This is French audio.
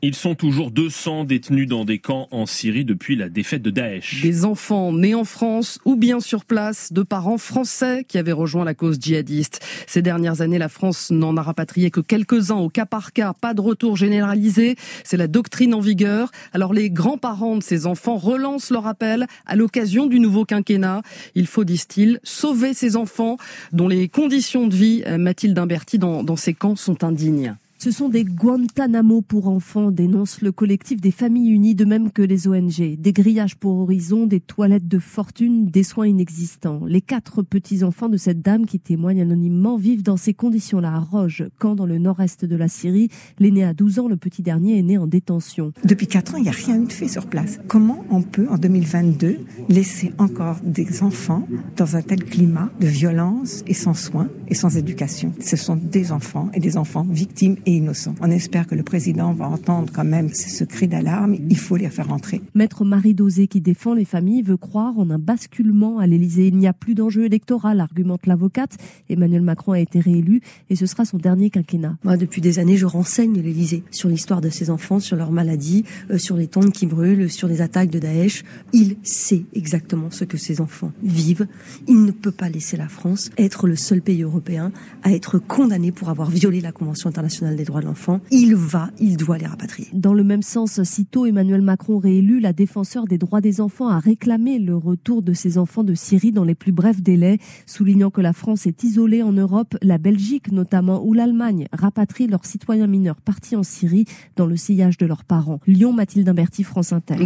Ils sont toujours 200 détenus dans des camps en Syrie depuis la défaite de Daesh. Des enfants nés en France ou bien sur place, de parents français qui avaient rejoint la cause djihadiste. Ces dernières années, la France n'en a rapatrié que quelques-uns au cas par cas, pas de retour généralisé. C'est la doctrine en vigueur. Alors les grands-parents de ces enfants relancent leur appel à l'occasion du nouveau quinquennat. Il faut, disent-ils, sauver ces enfants dont les conditions de vie, Mathilde Imberti, dans ces camps sont indignes. Ce sont des Guantanamo pour enfants, dénonce le collectif des Familles Unies, de même que les ONG. Des grillages pour horizon, des toilettes de fortune, des soins inexistants. Les 4 petits-enfants de cette dame qui témoigne anonymement vivent dans ces conditions-là à Roj, camp dans le nord-est de la Syrie. L'aîné a 12 ans, le petit dernier est né en détention. Depuis 4 ans, il n'y a rien eu de fait sur place. Comment on peut, en 2022, laisser encore des enfants dans un tel climat de violence et sans soins et sans éducation? Ce sont des enfants et des enfants victimes et innocents. On espère que le président va entendre quand même ce cri d'alarme. Il faut les faire rentrer. Maître Marie Dosé, qui défend les familles, veut croire en un basculement à l'Élysée. Il n'y a plus d'enjeu électoral, argumente l'avocate. Emmanuel Macron a été réélu et ce sera son dernier quinquennat. Moi, depuis des années, je renseigne l'Élysée sur l'histoire de ces enfants, sur leurs maladies, sur les tombes qui brûlent, sur les attaques de Daesh. Il sait exactement ce que ces enfants vivent. Il ne peut pas laisser la France être le seul pays européen à être condamné pour avoir violé la Convention internationale des droits de l'enfant. Il doit les rapatrier. Dans le même sens, sitôt Emmanuel Macron réélu, la défenseure des droits des enfants a réclamé le retour de ces enfants de Syrie dans les plus brefs délais, soulignant que la France est isolée en Europe, la Belgique notamment, ou l'Allemagne rapatrie leurs citoyens mineurs partis en Syrie dans le sillage de leurs parents. Lyon, Mathilde Imberti, France Inter.